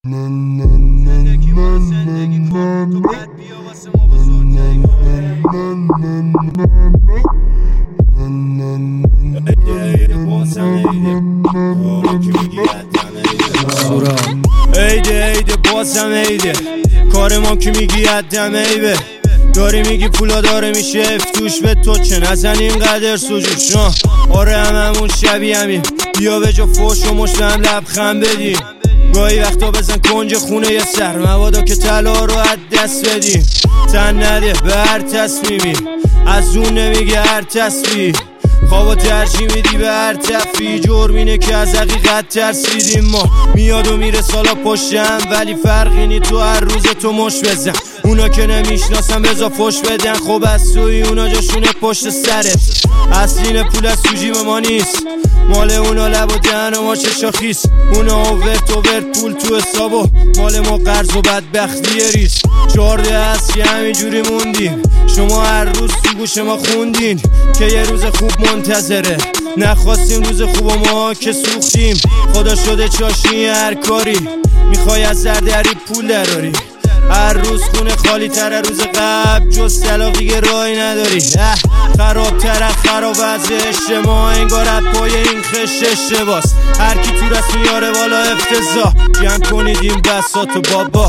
زندگی ما زندگی کن تو بد بیا واسه ما بزرگتری ایده بازم ایده کار ما که میگی عدم ایبه داری میگی پولا داره میشه افتوش به تو چه نزن اینقدر سجوش آره همون شبیه همین بیا به جا فوش و مشت هم لبخند بدیم گاهی وقتا بزن کنج خونه یه سر مبادا که طلا رو از دست بدیم تن نده به هر تصمیمی از اون نمیگه هر تصویر خوابا ترجیح میدی به هر تفی جرم اینه که از حقیقت ترسیدیم ما میاد و میره سالا پشتم ولی فرقی نی تو هر روز تو مش بزن اونا که نمیشناسم بزا فش بدن خب از توی اونا جاشونه پشت سرت اصلین پول از تو جیب ما نیست مال اونا لب و دهن و ما چشا خیس اونا اوورت پول تو حسابو مال ما قرض و بدبختی ریس 14 هست که همینجوری موندیم شما هر روز تو گوش ما خوندین که یه روز خوب منتظره نخواستیم روز خوب و ما که سوختیم خدا شده چاشنی هر کاری میخوای از زردری پول دراری هر روز خونه خالی تر روز قبل جز طلاق دیگه راهی نداری خراب تر خراب از اجتماع انگار پای این خش اشتباس هر کی تو رسم میاره بالا افتضاح جمع کنید این بساط و بابا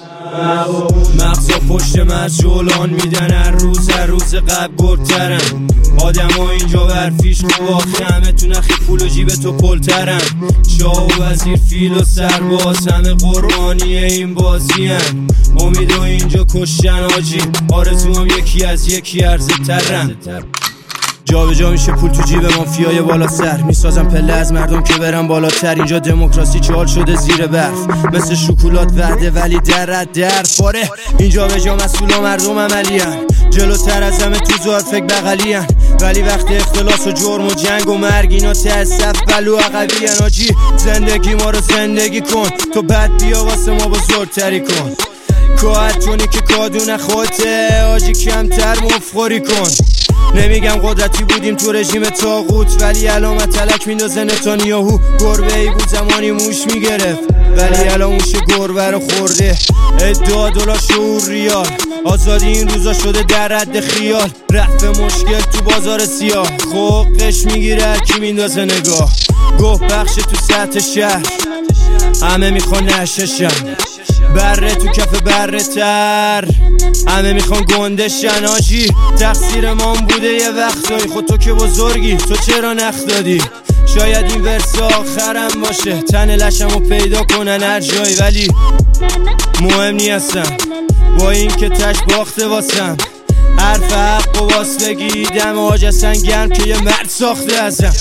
مغزا پشت مرز جولان میدن هر روز قبل گرترن آدم ها اینجا برفیش خواه همه تو نخی پول و جیب تو پلترن شاه و وزیر فیل و سرباز همه قربانی این بازی هن امید و اینجا کشتن آجی آرزو هم یکی از یکی عرضه ترن جا به جا میشه پول تو جیب مافیای بالا سر میسازم پله از مردم که برن بالاتر اینجا دموکراسی چال شده زیر برف مثل شکلات وعده ولی در پاره اینجا به جا مسئولا مردم عملیان جلوتر از همه تو زار فکر بغلیان ولی وقت اختلاس و جرم و جنگ و مرگ اینا تأسف بلو عقبیان آجی زندگی ما رو زندگی کن تو بد بیا واسه ما بزرگتری کن کاهتونی که کادون خودته آجی کمتر مفخوری کن نمیگم قدرتی بودیم تو رژیم طاغوت ولی علامت تلک میندازه نتانیاهو گربه ای بود زمانی موش میگرفت ولی الان موش گربه رو خورده ادعا دلار شعور ریال آزادی این روزا شده در رد خیال رفع مشکل تو بازار سیاه خوقش میگیره کی میندازه نگاه گوه بخش تو سطح شهر همه میخوان نششن بره تو کف بره تر همه میخوان گندشن آجی تقصیر ما بوده یه وقتایی خود تو که بزرگی تو چرا نخ دادی شاید این ورس آخرم باشه تن لشمو پیدا کنن هر جایی ولی مهم نیستم با این که تش باخته واسم حرف حق و واس بگیدم آج اصلا گرم که یه مرد ساخته ازم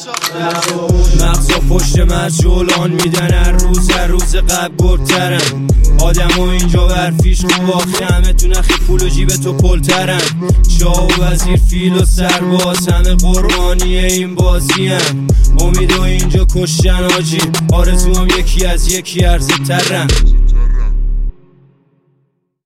مغزا پشت مرز جولان میدن هر روز قبل گرترن آدم ها اینجا برفیش خواه همه تو نخی پول و جیب تو پلترن شاه و وزیر فیل و سرباز همه قربانی این بازی هن امید و اینجا کشتن آجی آرزو هم یکی از یکی عرضه ترن